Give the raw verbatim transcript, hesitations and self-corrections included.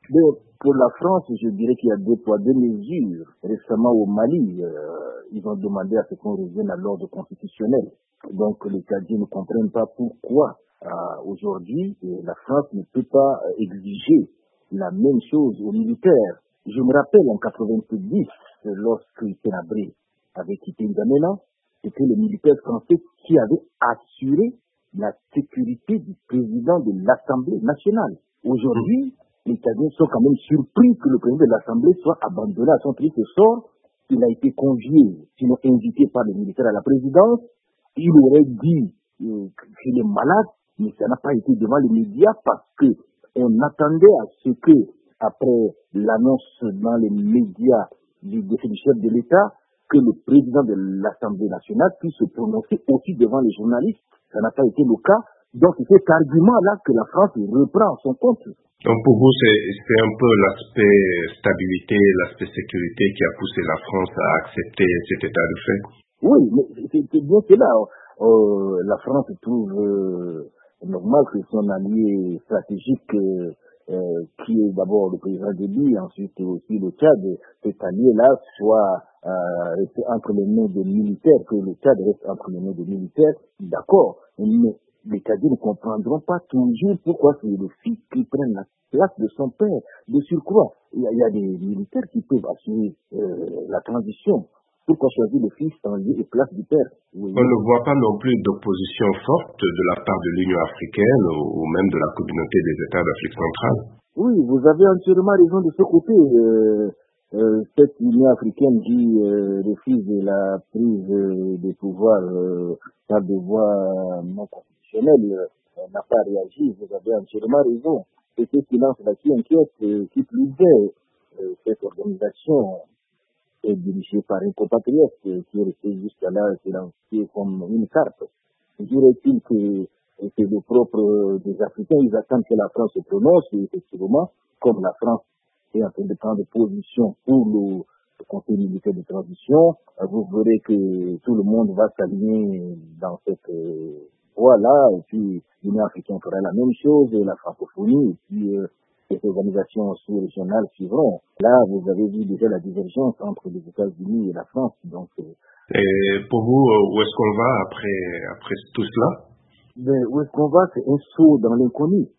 Mais pour la France, je dirais qu'il y a deux poids, deux mesures. Récemment au Mali, euh, ils ont demandé à ce qu'on revienne à l'ordre constitutionnel. Donc les Tchadiens ne comprennent pas pourquoi euh, aujourd'hui euh, la France ne peut pas euh, exiger la même chose aux militaires. Je me rappelle en quatre-vingt-dix, euh, lorsque Ténabré avait quitté N'Djamena, c'était les militaires français qui avaient assuré la sécurité du président de l'Assemblée nationale. Aujourd'hui, les Tchadiens sont quand même surpris que le président de l'Assemblée soit abandonné à son triste sort. Il a été convié, sinon invité par les militaires à la présidence. Il aurait dit euh, qu'il est malade, mais ça n'a pas été devant les médias parce que on attendait à ce que, après l'annonce dans les médias du, du chef de l'État, que le président de l'Assemblée nationale puisse se prononcer aussi devant les journalistes. Ça n'a pas été le cas. Donc c'est cet argument-là que la France reprend à son compte. Donc pour vous, c'est, c'est un peu l'aspect stabilité, l'aspect sécurité qui a poussé la France à accepter cet état de fait? Oui, mais c'est, c'est bien cela. Euh, la France trouve euh, normal que son allié stratégique, euh, euh, qui est d'abord le président de Libye, ensuite aussi le Tchad, cet allié-là soit euh, resté entre les mains des militaires, que le Tchad reste entre les mains des militaires, d'accord. Mais les Tchadiens ne comprendront pas toujours pourquoi c'est le fils qui prenne la place de son père. De surcroît, il y a, il y a des militaires qui peuvent assurer euh, la transition. Pourquoi choisir le fils en lieu et place du père? Oui. On ne voit pas non plus d'opposition forte de la part de l'Union africaine ou, ou même de la communauté des États d'Afrique centrale. Oui, vous avez entièrement raison de ce côté. Euh, euh, cette Union africaine qui euh, refuse la prise euh, des pouvoirs euh, par des voies non constitutionnelles euh, n'a pas réagi. Vous avez entièrement raison. C'est ce silence-là qui inquiète, euh, qui plus est, euh, cette organisation est dirigé par un compatriote qui est resté jusqu'à là silencieux comme une carte. Toujours est-il que c'est le propre des Africains, ils attendent que la France se prononce, et effectivement, comme la France est en train de prendre position pour le, le Conseil militaire de transition, vous verrez que tout le monde va s'aligner dans cette euh, voie-là, et puis l'Union africaine fera la même chose, et la francophonie, et puis euh, les organisations sous-régionales suivront. Là, vous avez vu déjà la divergence entre les États-Unis et la France. Donc, euh, et pour vous, où est-ce qu'on va après, après tout cela? ben, où est-ce qu'on va? C'est un saut dans l'inconnu.